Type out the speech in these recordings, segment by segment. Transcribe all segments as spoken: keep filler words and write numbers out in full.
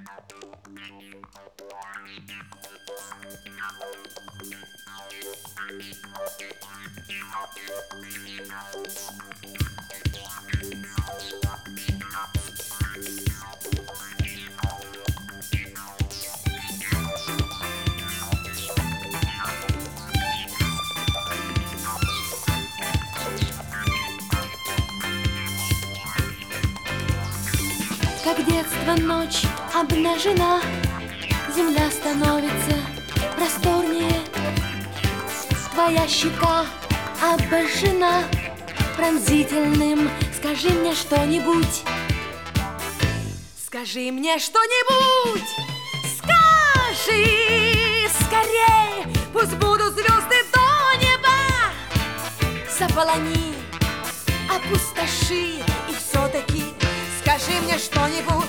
Как детство ночь обнажена, земля становится просторнее. Твоя щека обожжена пронзительным. Скажи мне что-нибудь. Скажи мне что-нибудь. Скажи скорей, пусть будут звезды до неба. Заполони, опустоши, и все-таки скажи мне что-нибудь.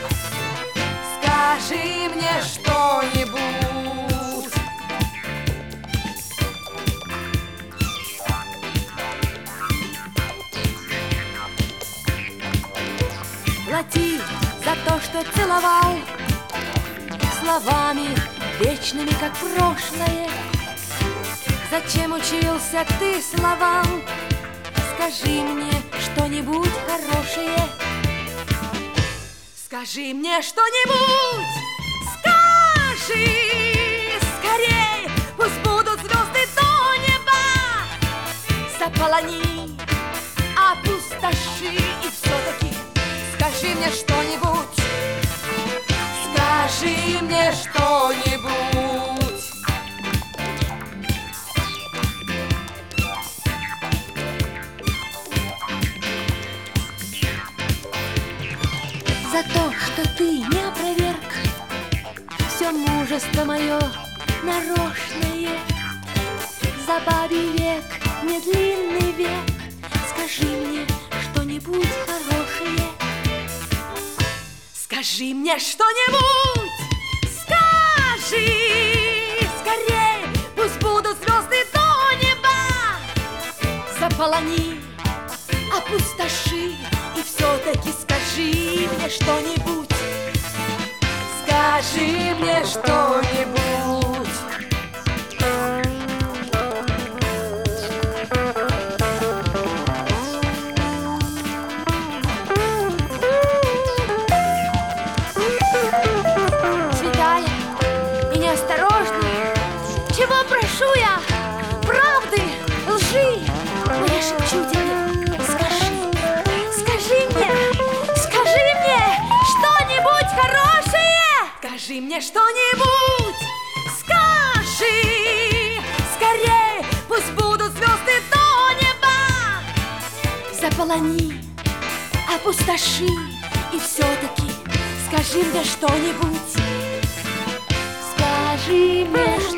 Скажи мне что-нибудь. Плати за то, что целовал словами вечными, как прошлое. Зачем учился ты словам? Скажи мне что-нибудь хорошее. Скажи мне что-нибудь. Скажи скорей, пусть будут звезды до неба. Заполони, опустоши, и все-таки скажи мне что-нибудь. Скажи мне что-нибудь. За то, что ты не опроверг все мужество мое нарочное. За бабий век, не длинный век, скажи мне что-нибудь хорошее. Скажи мне что-нибудь. Скажи скорей, пусть будут звезды до неба. Заполони, опустоши, и все-таки скажи мне что-нибудь. Скажи мне что-нибудь. Святая и неосторожная, чего прошу я? Правды, лжи, но я шепчу тебе. Скажи мне что-нибудь. Скажи скорей, пусть будут звезды до неба. Заполони, опустоши, и все-таки скажи мне что-нибудь. Скажи мне что-нибудь.